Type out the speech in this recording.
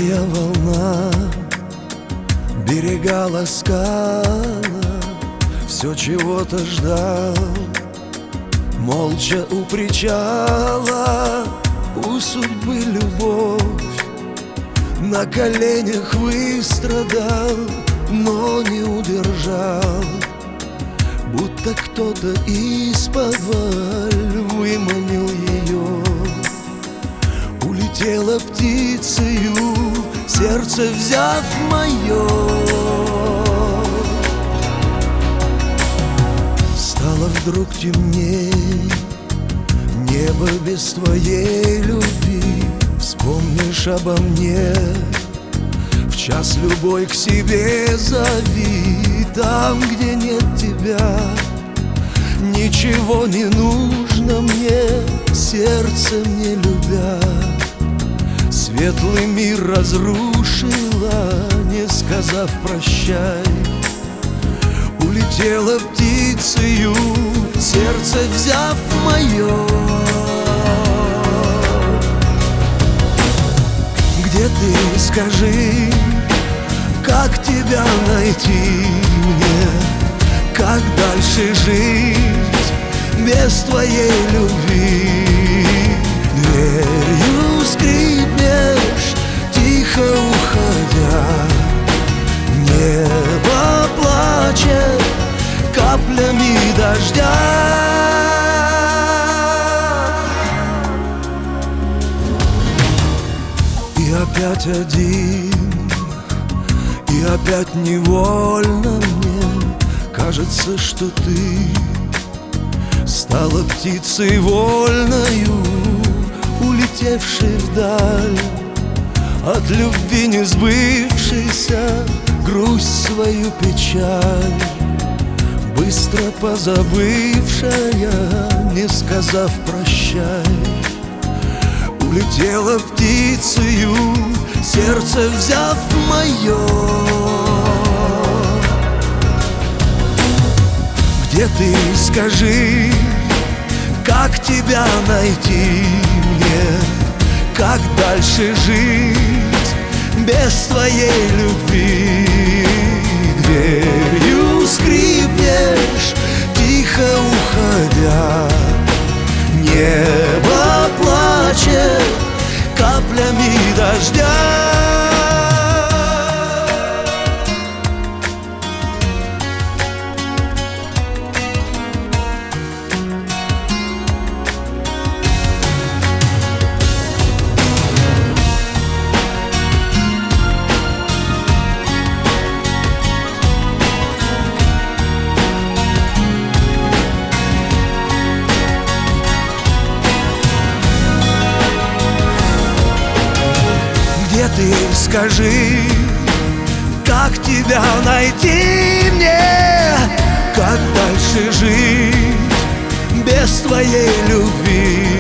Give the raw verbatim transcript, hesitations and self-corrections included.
Тихая волна берега ласкала, все чего-то ждал, молча у причала. У судьбы любовь на коленях выстрадал, но не удержал, будто кто-то исподволь выманил ее. Улетела птицею, сердце взяв мое. Стало вдруг темней, небо без твоей любви. Вспомнишь обо мне, в час любой к себе зови. Там, где нет тебя, ничего не нужно мне, сердцем не любя. Светлый мир разрушила, не сказав прощай. Улетела птицею, сердце взяв мое. Где ты, скажи, как тебя найти мне? Как дальше жить без твоей любви? Дверью скрипнешь, тихо уходя. Небо плачет каплями дождя. И опять один, и опять невольно мне кажется, что ты стала птицей вольною, улетевшей вдаль, от любви не сбывшейся, грусть свою печаль, быстро позабывшая, не сказав прощай. Улетела птицею, сердце взяв мое. Где ты, скажи, как тебя найти мне? Как дальше жить без твоей любви? Дверью скрипнешь, тихо уходя. Небо плачет каплями дождя. Где ты, скажи, как тебя найти мне? Как дальше жить без твоей любви?